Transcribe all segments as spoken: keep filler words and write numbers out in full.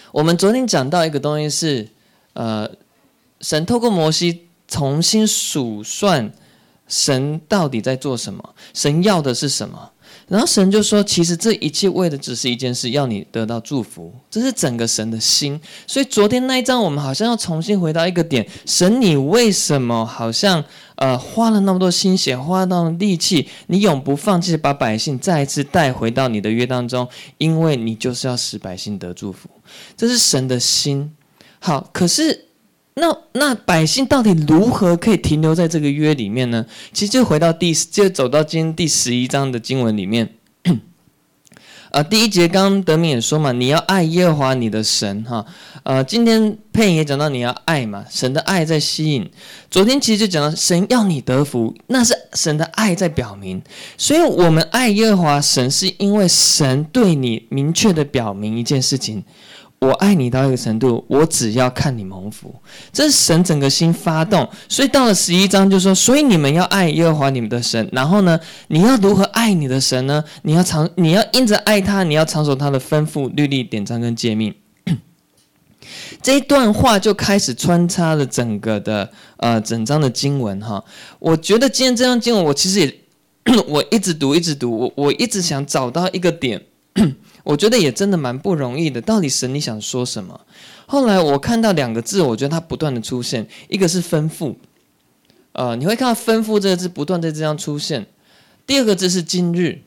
我们昨天讲到一个东西是，呃，神透过摩西重新数算神到底在做什么，神要的是什么。然后神就说，其实这一切为的只是一件事，要你得到祝福，这是整个神的心。所以昨天那一章我们好像要重新回到一个点，神你为什么好像呃花了那么多心血，花了那么多力气，你永不放弃把百姓再一次带回到你的约当中，因为你就是要使百姓得祝福，这是神的心。好，可是那那百姓到底如何可以停留在这个约里面呢？其实就回到第就走到今天第十一章的经文里面，呃，第一节刚刚德明也说嘛，你要爱耶和华你的神哈。呃，今天佩莹也讲到你要爱嘛，神的爱在吸引。昨天其实就讲到神要你得福，那是神的爱在表明。所以我们爱耶和华神，是因为神对你明确的表明一件事情。我爱你到一个程度，我只要看你蒙福，这是神整个心发动。所以到了十一章就说，所以你们要爱耶和华你们的神。然后呢，你要如何爱你的神呢？你要常，你要因着爱他，你要常守他的吩咐、律例、典章跟诫命。这一段话就开始穿插了整个的呃整章的经文哈。我觉得今天这章经文，我其实也我一直读一直读，我我一直想找到一个点。我觉得也真的蛮不容易的，到底神你想说什么？后来我看到两个字，我觉得它不断的出现，一个是吩咐，呃，你会看到吩咐这个字不断在这样出现。第二个字是今日，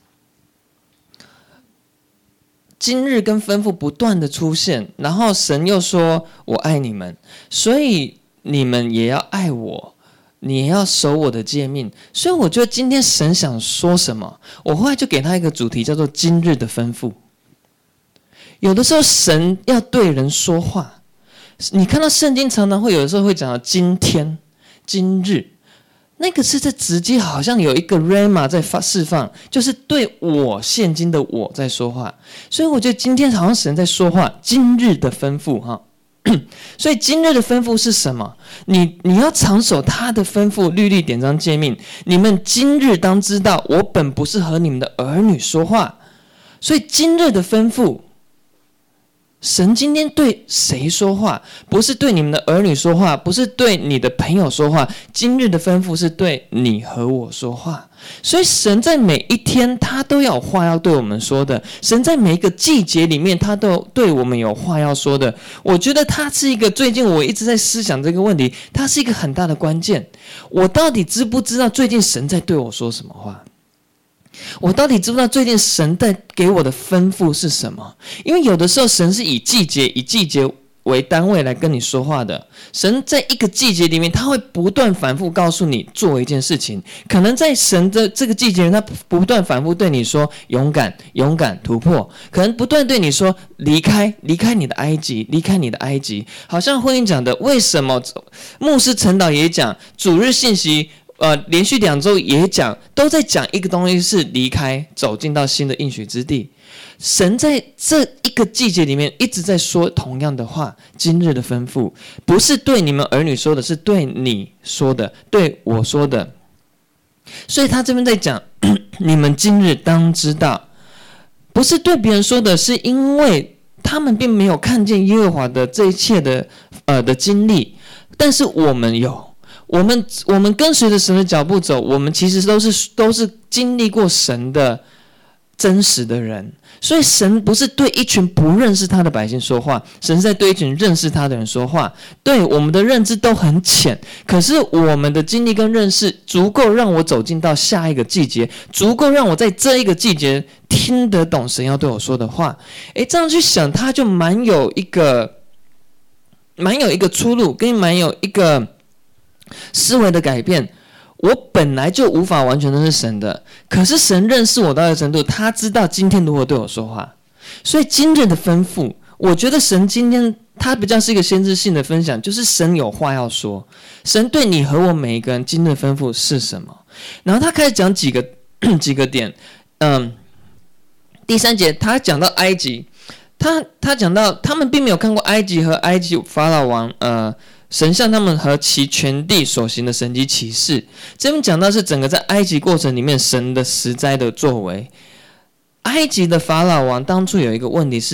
今日跟吩咐不断的出现，然后神又说我爱你们，所以你们也要爱我，你也要守我的诫命。所以我觉得今天神想说什么，我后来就给他一个主题叫做今日的吩咐。有的时候神要对人说话，你看到圣经常常会有的时候会讲到今天、今日，那个是在直接好像有一个 rhema 在发释放，就是对我现今的我在说话。所以我觉得今天好像神在说话，今日的吩咐哈。所以今日的吩咐是什么？你你要常守他的吩咐、律例、典章、诫命。你们今日当知道，我本不是和你们的儿女说话。所以今日的吩咐，神今天对谁说话？不是对你们的儿女说话，不是对你的朋友说话。今日的吩咐是对你和我说话。所以神在每一天他都有话要对我们说的，神在每一个季节里面他都对我们有话要说的。我觉得他是一个，最近我一直在思想这个问题，他是一个很大的关键。我到底知不知道最近神在对我说什么话？我到底知不知道最近神在给我的吩咐是什么？因为有的时候神是以季节以季节为单位来跟你说话的。神在一个季节里面，他会不断反复告诉你做一件事情。可能在神的这个季节，他不断反复对你说勇敢勇敢突破，可能不断对你说离开离开你的埃及，离开你的埃及。好像婚姻讲的，为什么牧师陈导也讲，主日信息呃，连续两周也讲，都在讲一个东西，是离开，走进到新的应许之地。神在这一个季节里面一直在说同样的话，今日的吩咐，不是对你们儿女说的，是对你说的，对我说的。所以他这边在讲，你们今日当知道，不是对别人说的，是因为他们并没有看见耶和华的这一切的呃的经历，但是我们有。我们我们跟随着神的脚步走，我们其实都是都是经历过神的真实的人。所以神不是对一群不认识他的百姓说话，神是在对一群认识他的人说话。对，我们的认知都很浅，可是我们的经历跟认识足够让我走进到下一个季节，足够让我在这一个季节听得懂神要对我说的话。诶，这样去想，他就蛮有一个蛮有一个出路，跟蛮有一个思维的改变。我本来就无法完全都是神的，可是神认识我到一个程度，他知道今天如何对我说话。所以今日的吩咐，我觉得神今天他比较是一个先知性的分享，就是神有话要说，神对你和我每一个人今日的吩咐是什么。然后他开始讲几个几个点。嗯，第三节他讲到埃及，他他讲到他们并没有看过埃及和埃及法老王呃神向他们和其全地所行的神迹奇事。这边讲到是整个在埃及过程里面神的实在的作为。埃及的法老王当初有一个问题是，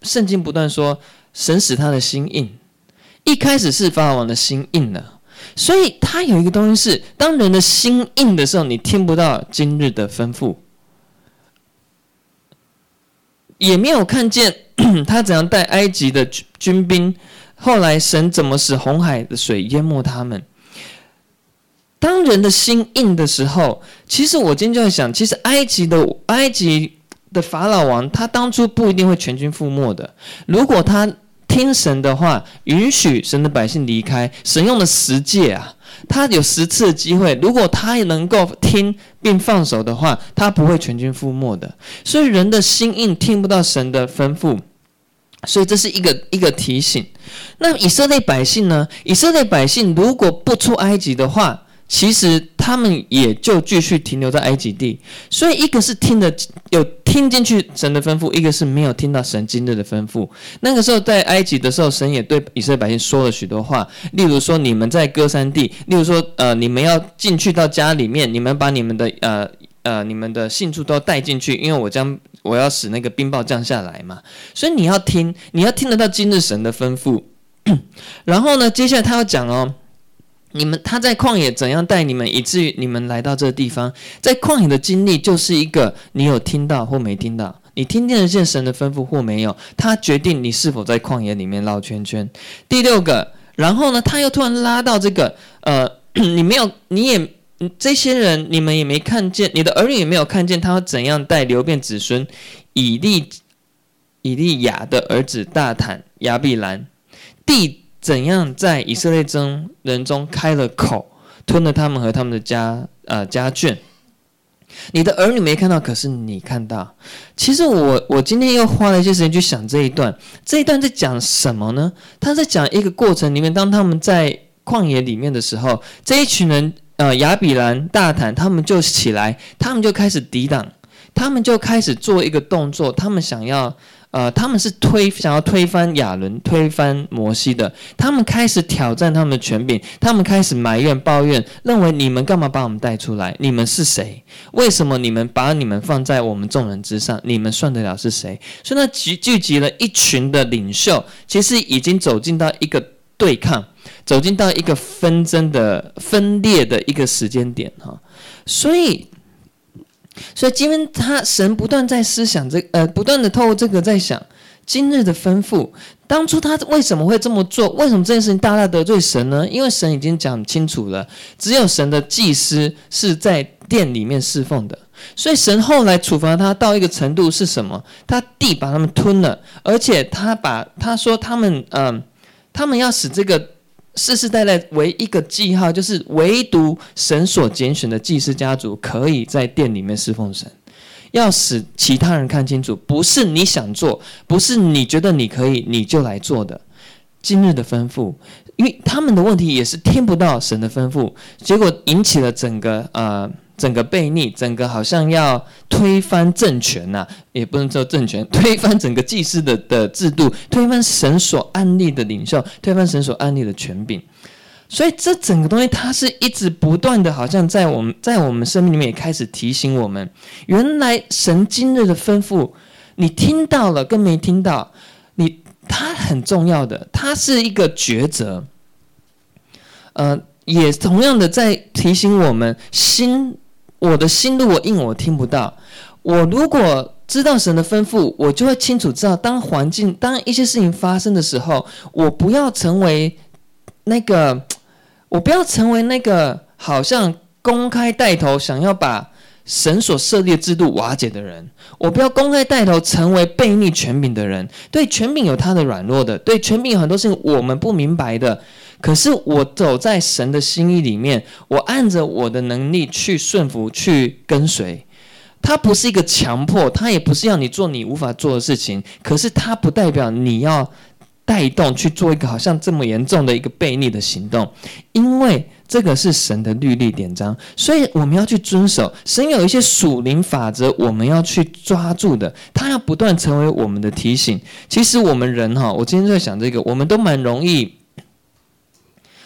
圣经不断说，神使他的心硬，一开始是法老王的心硬了，所以他有一个东西是，当人的心硬的时候，你听不到今日的吩咐，也没有看见他怎样带埃及的军兵，后来神怎么使红海的水淹没他们。当人的心硬的时候，其实我今天就在想，其实埃及的埃及的法老王，他当初不一定会全军覆没的。如果他听神的话，允许神的百姓离开，神用了十诫啊，他有十次的机会，如果他能够听并放手的话，他不会全军覆没的。所以人的心硬，听不到神的吩咐，所以这是一个一个提醒。那以色列百姓呢？以色列百姓如果不出埃及的话，其实他们也就继续停留在埃及地。所以一个是听的有听进去神的吩咐，一个是没有听到神今日的吩咐。那个时候在埃及的时候，神也对以色列百姓说了许多话，例如说你们在歌珊地，例如说呃你们要进去到家里面，你们把你们的呃呃你们的信畜都带进去，因为我将我要使那个冰雹降下来嘛。所以你要听，你要听得到今日神的吩咐。然后呢，接下来他要讲哦，你们他在旷野怎样带你们，以至于你们来到这个地方。在旷野的经历就是一个你有听到或没听到，你听见了见神的吩咐或没有，他决定你是否在旷野里面绕圈圈。第六个，然后呢，他又突然拉到这个呃，你没有，你也这些人你们也没看见，你的儿女也没有看见他怎样带流变子孙以利以利亚的儿子大坦亚比兰，地怎样在以色列中人中开了口，吞了他们和他们的家呃家眷。你的儿女没看到，可是你看到。其实我我今天又花了一些时间去想这一段，这一段在讲什么呢？他在讲一个过程里面，当他们在旷野里面的时候，这一群人呃亚比兰、大坦，他们就起来，他们就开始抵挡，他们就开始做一个动作，他们想要。呃，他们是推想要推翻亚伦、推翻摩西的，他们开始挑战他们的权柄，他们开始埋怨、抱怨，认为你们干嘛把我们带出来？你们是谁？为什么你们把你们放在我们众人之上？你们算得了是谁？所以那聚聚集了一群的领袖，其实已经走进到一个对抗，走进到一个纷争的分裂的一个时间点哈，所以。所以今天他神不断在思想这呃，不断的透过这个在想今日的吩咐。当初他为什么会这么做？为什么这件事情大大得罪神呢？因为神已经讲清楚了，只有神的祭司是在殿里面侍奉的。所以神后来处罚他到一个程度是什么？他地把他们吞了，而且他把他说他们嗯、呃，他们要使这个。世世代代为一个记号，就是唯独神所拣选的祭司家族可以在殿里面侍奉神，要使其他人看清楚，不是你想做，不是你觉得你可以你就来做的。今日的吩咐，因为他们的问题也是听不到神的吩咐，结果引起了整个呃整个悖逆，整个好像要推翻政权呐、啊，也不能说政权，推翻整个祭司的的制度，推翻神所安立的领袖，推翻神所安立的权柄。所以这整个东西，它是一直不断的，好像在我们在我们生命里面也开始提醒我们，原来神今日的吩咐，你听到了跟没听到，你它很重要的，它是一个抉择。呃，也同样的在提醒我们心。我的心如果硬，我听不到。我如果知道神的吩咐，我就会清楚知道，当环境、当一些事情发生的时候，我不要成为那个，我不要成为那个好像公开带头想要把神所设立的制度瓦解的人。我不要公开带头成为悖逆权柄的人。对权柄有他的软弱的，对权柄有很多事情我们不明白的。可是我走在神的心意里面，我按着我的能力去顺服，去跟随。它不是一个强迫，它也不是要你做你无法做的事情。可是它不代表你要带动去做一个好像这么严重的一个悖逆的行动，因为这个是神的律例典章，所以我们要去遵守。神有一些属灵法则，我们要去抓住的，它要不断成为我们的提醒。其实我们人哈，我今天在想这个，我们都蛮容易。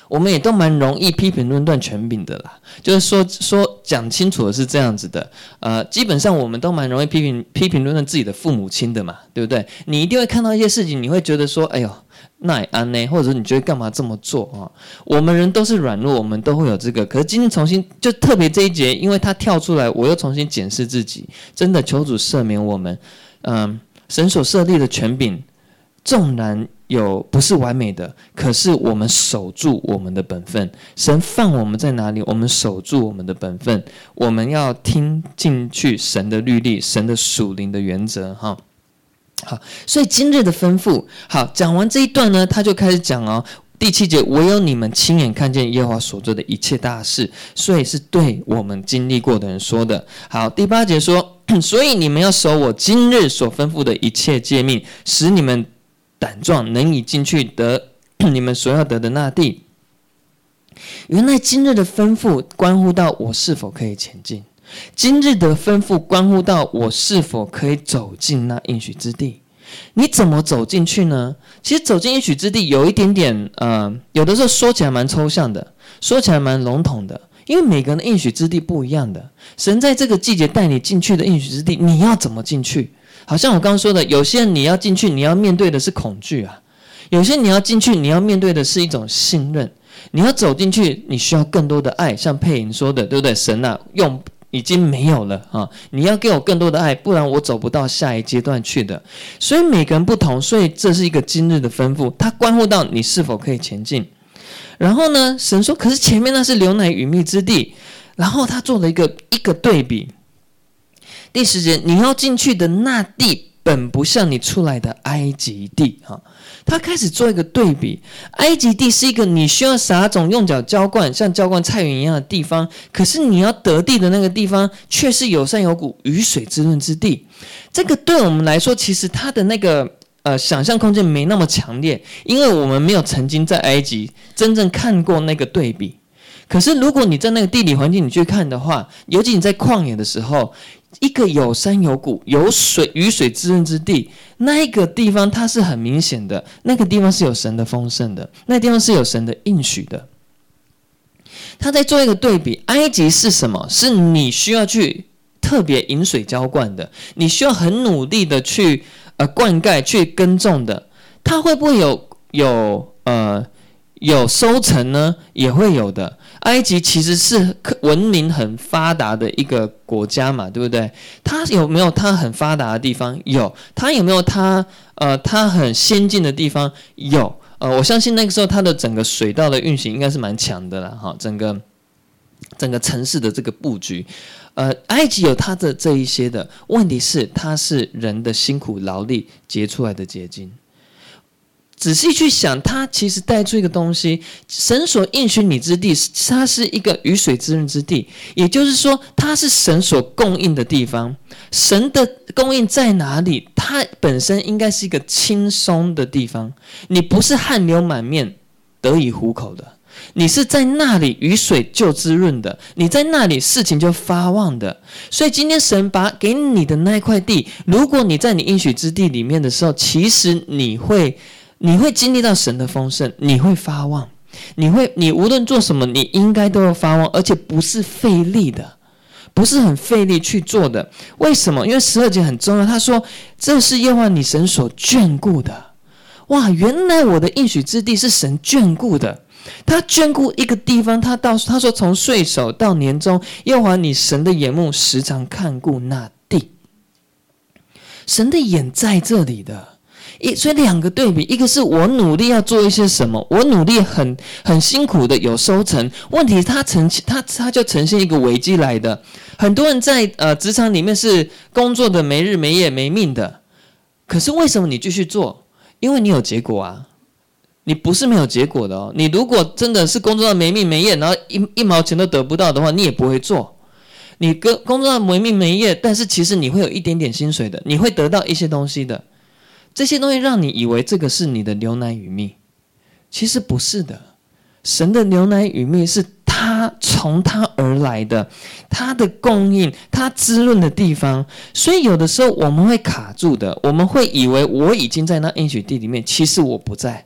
我们也都蛮容易批评论断权柄的啦，就是说说讲清楚的是这样子的，呃，基本上我们都蛮容易批评批评论断自己的父母亲的嘛，对不对？你一定会看到一些事情，你会觉得说，哎呦，那也安呢，或者你觉得干嘛这么做啊？我们人都是软弱，我们都会有这个。可是今天重新就特别这一节，因为他跳出来，我又重新检视自己，真的求主赦免我们。嗯、呃，神所设立的权柄，纵然有不是完美的，可是我们守住我们的本分。神放我们在哪里，我们守住我们的本分。我们要听进去神的律例，神的属灵的原则。哈，好，所以今日的吩咐，好，讲完这一段呢，他就开始讲哦。第七节，唯有你们亲眼看见耶和华所做的一切大事，所以是对我们经历过的人说的。好，第八节说，所以你们要守我今日所吩咐的一切诫命，使你们胆壮，能以进去得你们所要得的那地。原来今日的吩咐关乎到我是否可以前进，今日的吩咐关乎到我是否可以走进那应许之地。你怎么走进去呢？其实走进应许之地有一点点，呃，有的时候说起来蛮抽象的，说起来蛮笼统的，因为每个人的应许之地不一样的。神在这个季节带你进去的应许之地，你要怎么进去？好像我刚刚说的，有些人你要进去，你要面对的是恐惧啊；有些你要进去，你要面对的是一种信任。你要走进去，你需要更多的爱，像佩莹说的，对不对？神啊，用已经没有了啊！你要给我更多的爱，不然我走不到下一阶段去的。所以每个人不同，所以这是一个今日的吩咐，它关乎到你是否可以前进。然后呢，神说：“可是前面那是流奶与蜜之地。”然后他做了一个一个对比。第十节，你要进去的那地，本不像你出来的埃及地。哈，他开始做一个对比。埃及地是一个你需要撒种、用脚浇灌，像浇灌菜园一样的地方，可是你要得地的那个地方，却是有山有谷、雨水滋润之地。这个对我们来说，其实它的那个呃想象空间没那么强烈，因为我们没有曾经在埃及真正看过那个对比。可是如果你在那个地理环境你去看的话，尤其你在旷野的时候，一个有山有谷、有水雨水滋润之地，那一个地方它是很明显的，那个地方是有神的丰盛的，那个地方是有神的应许的。他在做一个对比，埃及是什么？是你需要去特别饮水浇灌的，你需要很努力的去呃灌溉、去耕种的。它会不会有有呃有收成呢？也会有的。埃及其实是文明很发达的一个国家嘛，对不对？它有没有它很发达的地方？有。它有没有它呃它很先进的地方？有。呃，我相信那个时候它的整个水道的运行应该是蛮强的啦，哈，整个整个城市的这个布局，呃，埃及有它的这一些的，问题是它是人的辛苦劳力结出来的结晶。仔细去想，它其实带出一个东西，神所应许你之地，它是一个雨水滋润之地，也就是说，它是神所供应的地方。神的供应在哪里？它本身应该是一个轻松的地方，你不是汗流满面得以糊口的，你是在那里雨水就滋润的，你在那里事情就发旺的。所以今天神把给你的那一块地，如果你在你应许之地里面的时候，其实你会你会经历到神的丰盛，你会发旺，你会你无论做什么，你应该都要发旺，而且不是费力的，不是很费力去做的。为什么？因为十二节很重要，他说这是耶和华你神所眷顾的。哇，原来我的应许之地是神眷顾的。他眷顾一个地方，他到他说从岁首到年终，耶和华你神的眼目时常看顾那地。神的眼在这里的。一所以两个对比，一个是我努力要做一些什么，我努力很很辛苦的有收成，问题它呈它它就呈现一个危机来的。很多人在呃职场里面是工作的没日没夜没命的，可是为什么你继续做？因为你有结果啊，你不是没有结果的哦。你如果真的是工作到没命没夜，然后一一毛钱都得不到的话，你也不会做。你工作到没命没夜，但是其实你会有一点点薪水的，你会得到一些东西的。这些东西让你以为这个是你的牛奶与蜜，其实不是的。神的牛奶与蜜是他从他而来的，他的供应，他滋润的地方。所以有的时候我们会卡住的，我们会以为我已经在那应许地里面，其实我不在，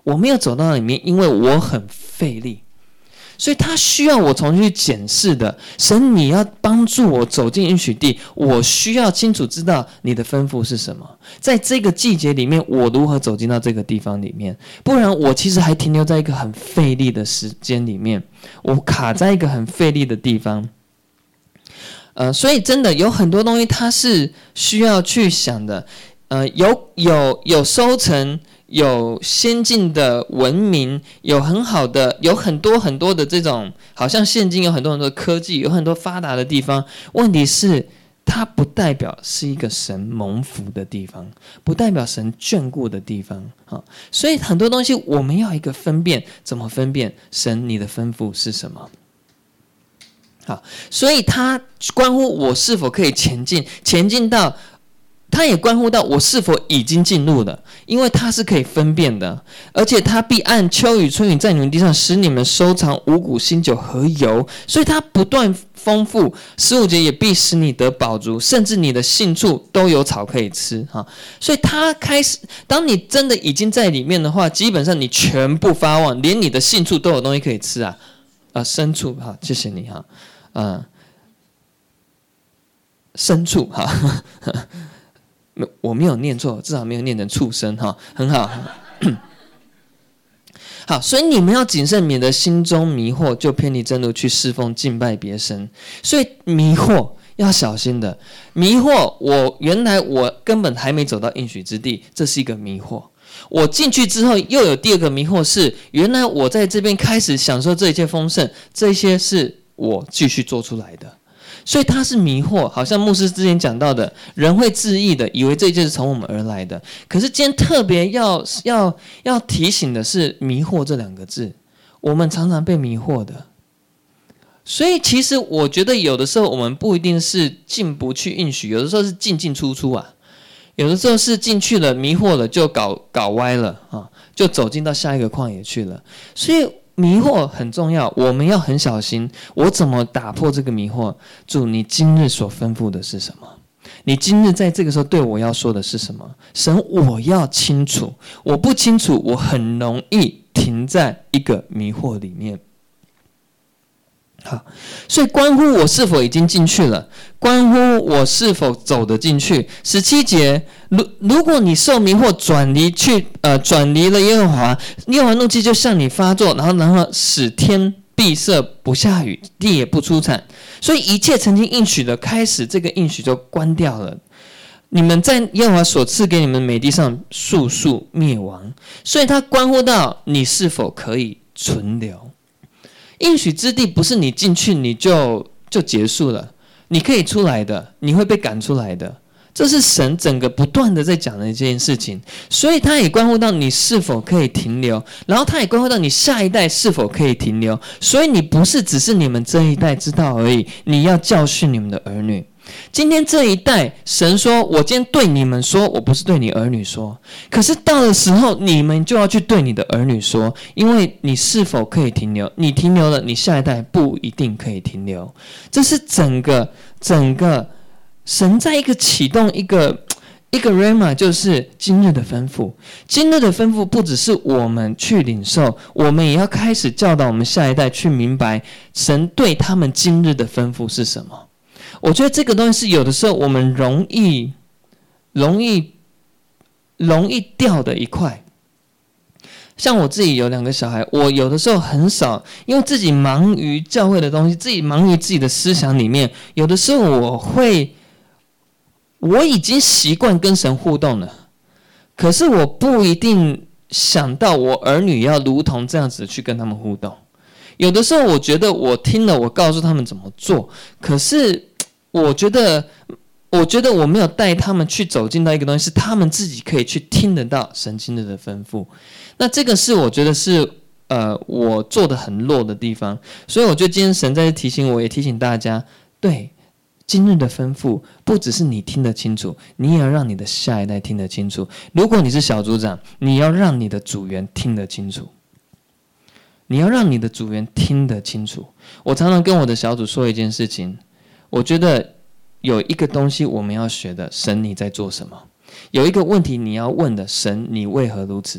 我没有走到那里面，因为我很费力。所以他需要我重新去检视的，神，你要帮助我走进应许地，我需要清楚知道你的吩咐是什么。在这个季节里面，我如何走进到这个地方里面？不然我其实还停留在一个很费力的时间里面，我卡在一个很费力的地方。呃，所以真的有很多东西，它是需要去想的。呃，有有有收成。有先进的文明，有很好的，有很多很多的这种，好像现今有很多很多的科技，有很多发达的地方。问题是，它不代表是一个神蒙福的地方，不代表神眷顾的地方。好，所以很多东西我们要一个分辨，怎么分辨神你的吩咐是什么？好，所以它关乎我是否可以前进，前进到。它也关乎到我是否已经进入了，因为它是可以分辨的，而且它必按秋雨春雨在你们地上使你们收藏五谷新酒和油，所以它不断丰富。十五节也必使你得饱足，甚至你的杏处都有草可以吃。所以它开始，当你真的已经在里面的话，基本上你全部发旺，连你的杏处都有东西可以吃啊！啊，牲畜，好，谢谢你哈，嗯，牲畜哈。我没有念错，至少没有念成畜生哈，很好。好，所以你们要谨慎，免得心中迷惑，就偏离真路去侍奉敬拜别神。所以迷惑要小心的，迷惑我原来我根本还没走到应许之地，这是一个迷惑。我进去之后，又有第二个迷惑是，原来我在这边开始享受这一切丰盛，这些是我继续做出来的。所以它是迷惑，好像牧师之前讲到的，人会自意的，以为这一切是从我们而来的。可是今天特别要要要提醒的是，迷惑这两个字，我们常常被迷惑的。所以其实我觉得有的时候我们不一定是进不去应许，有的时候是进进出出啊，有的时候是进去了迷惑了就搞搞歪了啊，就走进到下一个旷野去了。所以迷惑很重要，我们要很小心。我怎么打破这个迷惑？主，你今日所吩咐的是什么？你今日在这个时候对我要说的是什么？神，我要清楚。我不清楚，我很容易停在一个迷惑里面。好，所以关乎我是否已经进去了，关乎我是否走得进去。十七节，如如果你受迷惑转离去，呃，转离了耶和华，耶和华怒气就向你发作，然后然后使天闭塞不下雨，地也不出产，所以一切曾经应许的，开始这个应许就关掉了。你们在耶和华所赐给你们美地上速速灭亡，所以它关乎到你是否可以存留。应许之地不是你进去你就就结束了，你可以出来的，你会被赶出来的，这是神整个不断的在讲的一件事情。所以它也关乎到你是否可以停留，然后它也关乎到你下一代是否可以停留。所以你不是只是你们这一代知道而已，你要教训你们的儿女。今天这一代，神说我今天对你们说，我不是对你儿女说，可是到的时候你们就要去对你的儿女说，因为你是否可以停留，你停留了，你下一代不一定可以停留。这是整个整个神在一个启动一个一个 rhema， 就是今日的吩咐。今日的吩咐不只是我们去领受，我们也要开始教导我们下一代去明白神对他们今日的吩咐是什么。我觉得这个东西是有的时候我们容易容易容易掉的一块。像我自己有两个小孩，我有的时候很少，因为自己忙于教会的东西，自己忙于自己的思想里面，有的时候我会我已经习惯跟神互动了，可是我不一定想到我儿女要如同这样子去跟他们互动。有的时候我觉得我听了，我告诉他们怎么做，可是我觉得我觉得我没有带他们去走进到一个东西，是他们自己可以去听得到神今日的吩咐。那这个是我觉得是呃我做的很弱的地方，所以我觉得今天神在这提醒我，也提醒大家，对今日的吩咐不只是你听得清楚，你也要让你的下一代听得清楚。如果你是小组长，你要让你的组员听得清楚，你要让你的组员听得清楚。我常常跟我的小组说一件事情，我觉得有一个东西我们要学的，神你在做什么？有一个问题你要问的，神你为何如此做？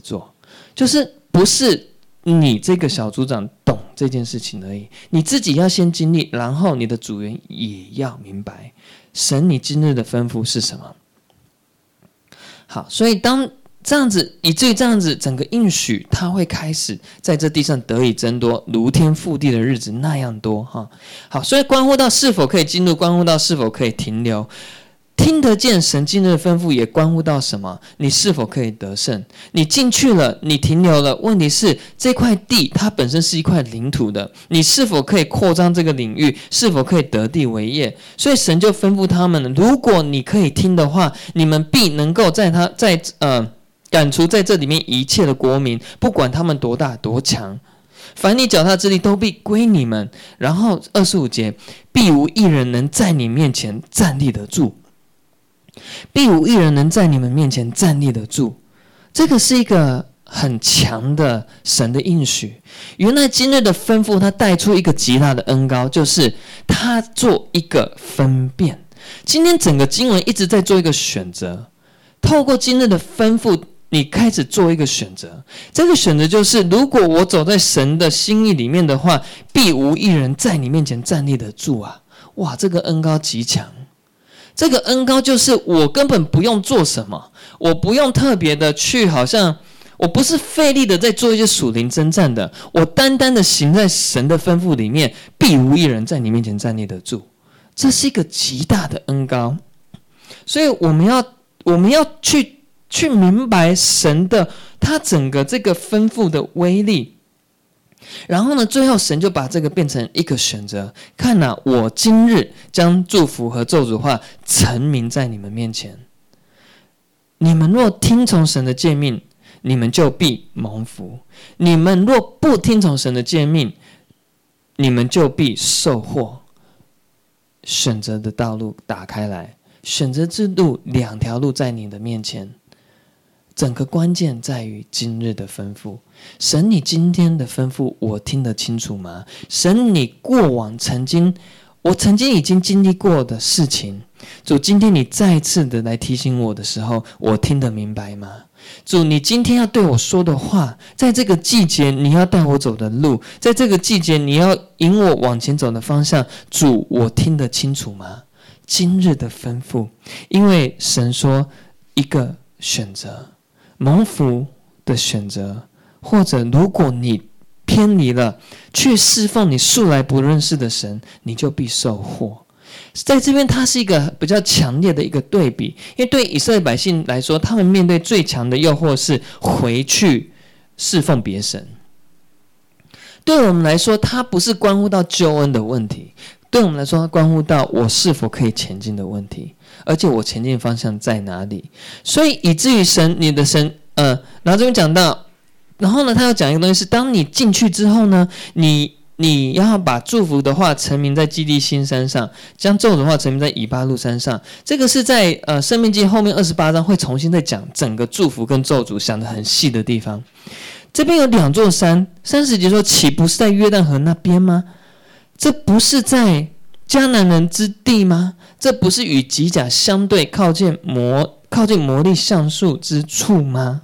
就是不是你这个小组长懂这件事情而已，你自己要先经历，然后你的组员也要明白神你今日的吩咐是什么。好，所以当这样子，以至于这样子，整个应许它会开始在这地上得以增多，如天覆地的日子那样多哈。好，所以关乎到是否可以进入，关乎到是否可以停留。听得见神今日的吩咐，也关乎到什么？你是否可以得胜？你进去了，你停留了，问题是这块地它本身是一块领土的，你是否可以扩张这个领域？是否可以得地为业？所以神就吩咐他们了：如果你可以听的话，你们必能够在他在呃赶除在这里面一切的国民，不管他们多大多强。凡你脚踏之地都必归你们。然后二十五节，必无一人能在你面前站立得住。必无一人能在你们面前站立得住。这个是一个很强的神的应许。原来今日的吩咐，它带出一个极大的恩膏，就是他做一个分辨。今天整个经文一直在做一个选择，透过今日的吩咐，你开始做一个选择。这个选择就是，如果我走在神的心意里面的话，必无一人在你面前站立得住啊！哇，这个恩膏极强。这个恩膏就是我根本不用做什么，我不用特别的去，好像我不是费力的在做一些属灵征战的，我单单的行在神的吩咐里面，必无一人在你面前站立得住。这是一个极大的恩膏，所以我们要我们要去去明白神的他整个这个吩咐的威力。然后呢，最后神就把这个变成一个选择。看哪、啊，我今日将祝福和咒诅话陈明在你们面前。你们若听从神的诫命，你们就必蒙福；你们若不听从神的诫命，你们就必受祸。选择的道路打开来，选择之路，两条路在你的面前。整个关键在于今日的吩咐。神，你今天的吩咐我听得清楚吗？神，你过往曾经我曾经已经经历过的事情，主，今天你再次的来提醒我的时候，我听得明白吗？主，你今天要对我说的话，在这个季节你要带我走的路，在这个季节你要引我往前走的方向，主，我听得清楚吗？今日的吩咐，因为神说一个选择，蒙福的选择，或者如果你偏离了，去侍奉你素来不认识的神，你就必受祸。在这边，它是一个比较强烈的一个对比，因为对以色列百姓来说，他们面对最强的诱惑是回去侍奉别神。对我们来说，它不是关乎到救恩的问题，对我们来说，它关乎到我是否可以前进的问题，而且我前进方向在哪里。所以以至于神，你的神，呃，然后这边讲到，然后呢，他要讲一个东西是，当你进去之后呢，你你要把祝福的话陈明在基利心山上，将咒的话陈明在以巴路山上。这个是在呃申命记后面二十八章会重新再讲整个祝福跟咒诅想得很细的地方。这边有两座山，三十节说，岂不是在约旦河那边吗？这不是在迦南人之地吗？这不是与吉甲相对靠近摩靠近摩利橡树之处吗？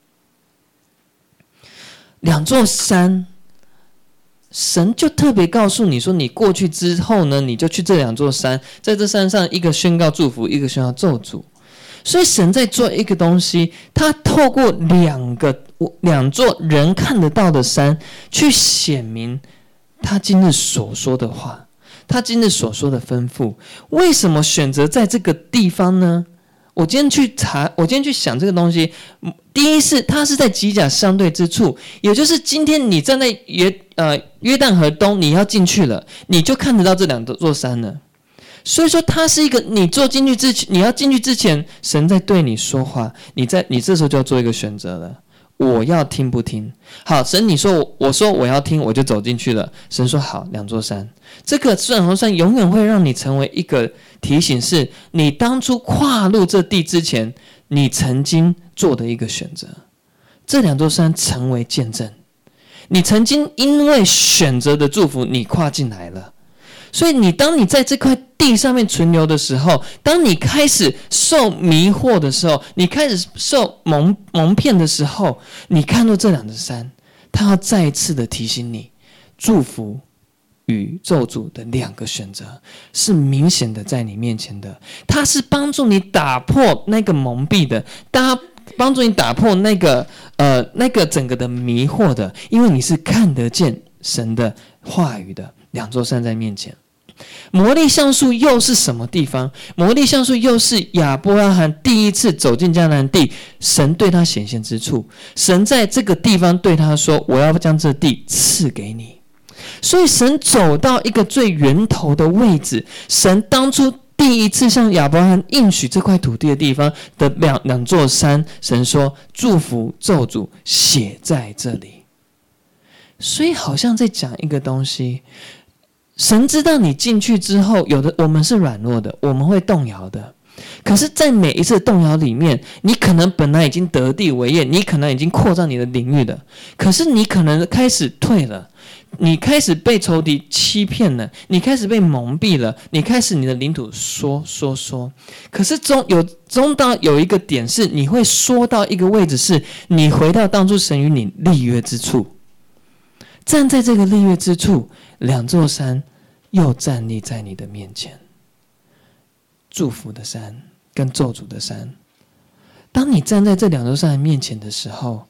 两座山，神就特别告诉你说，你过去之后呢，你就去这两座山，在这山上一个宣告祝福，一个宣告咒诅。所以神在做一个东西，他透过两个两座人看得到的山，去显明他今日所说的话，他今日所说的吩咐。为什么选择在这个地方呢？我今天去查，我今天去想这个东西。第一是它是在吉甲相对之处，也就是今天你站在约呃约旦河东，你要进去了，你就看得到这两座山了。所以说，它是一个你做进去之前，你要进去之前，神在对你说话，你在你这时候就要做一个选择了。我要听不听？好，神你说我，我说我要听，我就走进去了。神说好，两座山，这个两座山永远会让你成为一个提醒，是你当初跨入这地之前，你曾经做的一个选择。这两座山成为见证，你曾经因为选择的祝福，你跨进来了。所以你当你在这块地上面存留的时候，当你开始受迷惑的时候，你开始受蒙蒙骗的时候，你看到这两座山，他要再一次的提醒你，祝福与咒诅的两个选择是明显的在你面前的，它是帮助你打破那个蒙蔽的，它帮助你打破那个呃那个整个的迷惑的，因为你是看得见神的话语的。两座山在面前，摩利橡树又是什么地方？摩利橡树又是亚伯拉罕第一次走进迦南地，神对他显现之处。神在这个地方对他说：“我要将这地赐给你。”所以神走到一个最源头的位置，神当初第一次向亚伯拉罕应许这块土地的地方的两两座山，神说祝福咒诅写在这里。所以好像在讲一个东西，神知道你进去之后，有的我们是软弱的，我们会动摇的。可是在每一次动摇里面，你可能本来已经得地为业，你可能已经扩张你的领域了，可是你可能开始退了，你开始被仇敌欺骗了，你开始被蒙蔽了，你开始你的领土缩缩缩。可是终有终到有一个点是，你会缩到一个位置，是你回到当初神与你立约之处，站在这个立约之处，两座山又站立在你的面前。祝福的山跟咒诅的山，当你站在这两座山面前的时候，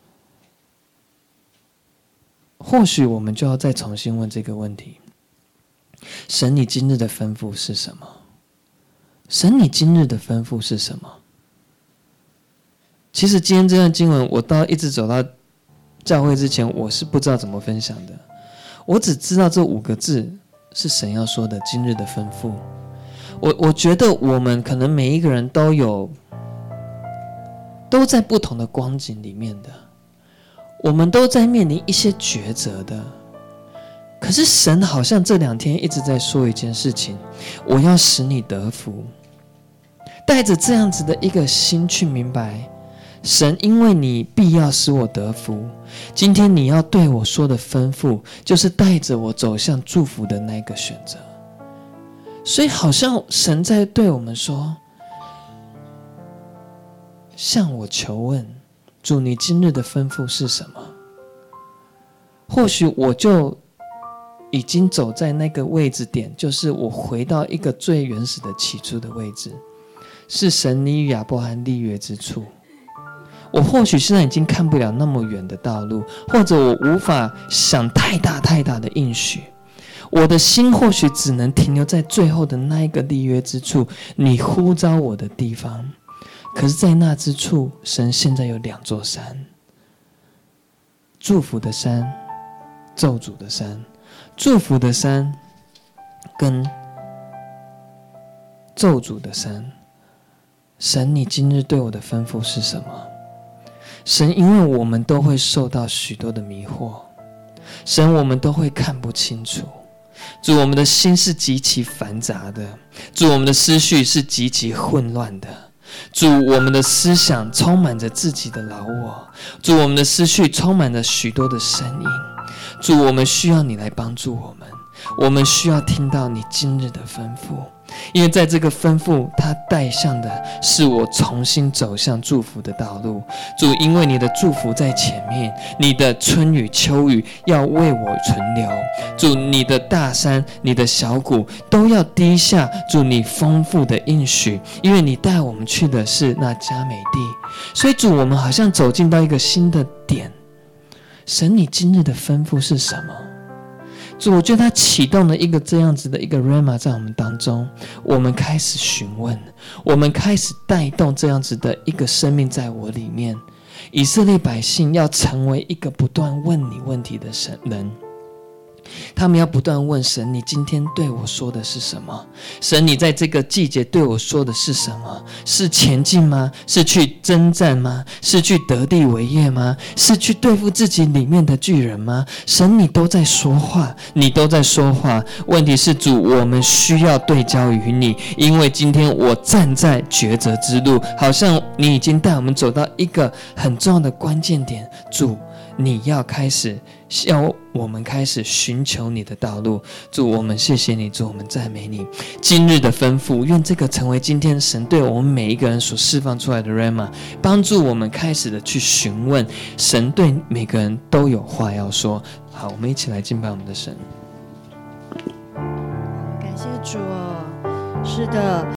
或许我们就要再重新问这个问题：神，你今日的吩咐是什么？神，你今日的吩咐是什么？其实今天这段经文，我到一直走到教会之前，我是不知道怎么分享的。我只知道这五个字是神要说的今日的吩咐。我我觉得我们可能每一个人都有，都在不同的光景里面的，我们都在面临一些抉择的。可是神好像这两天一直在说一件事情：我要使你得福。带着这样子的一个心去明白，神因为你必要使我得福，今天你要对我说的吩咐，就是带着我走向祝福的那个选择。所以好像神在对我们说，向我求问，主，你今日的吩咐是什么？或许我就已经走在那个位置点，就是我回到一个最原始的起初的位置，是神你与亚伯拉罕立约之处。我或许现在已经看不了那么远的道路，或者我无法想太大太大的应许，我的心或许只能停留在最后的那一个立约之处，你呼召我的地方。可是在那之处，神现在有两座山，祝福的山，咒诅的山。祝福的山跟咒诅的山，神你今日对我的吩咐是什么？神，因为我们都会受到许多的迷惑，神，我们都会看不清楚。主，我们的心是极其繁杂的，主，我们的思绪是极其混乱的，主，我们的思想充满着自己的老我，主，我们的思绪充满着许多的声音，主，我们需要你来帮助我们，我们需要听到你今日的吩咐，因为在这个吩咐它带向的是我重新走向祝福的道路。主，因为你的祝福在前面，你的春雨秋雨要为我存留，主，你的大山你的小谷都要滴下主你丰富的应许，因为你带我们去的是那佳美地。所以主，我们好像走进到一个新的点，神你今日的吩咐是什么？主，我觉得他启动了一个这样子的一个 Rhema 在我们当中，我们开始询问，我们开始带动这样子的一个生命在我里面。以色列百姓要成为一个不断问你问题的人，他们要不断问神，你今天对我说的是什么？神，你在这个季节对我说的是什么？是前进吗？是去征战吗？是去得地为业吗？是去对付自己里面的巨人吗？神，你都在说话，你都在说话。问题是主，我们需要对焦于你，因为今天我站在抉择之路，好像你已经带我们走到一个很重要的关键点。主， 你要开始要我们开始寻求你的道路。主，我们谢谢你，主，我们赞美你。今日的吩咐，愿这个成为今天神对我们每一个人所释放出来的 Rhema， 帮助我们开始的去询问神，对每个人都有话要说。好，我们一起来敬拜我们的神。 感谢主哦，是的。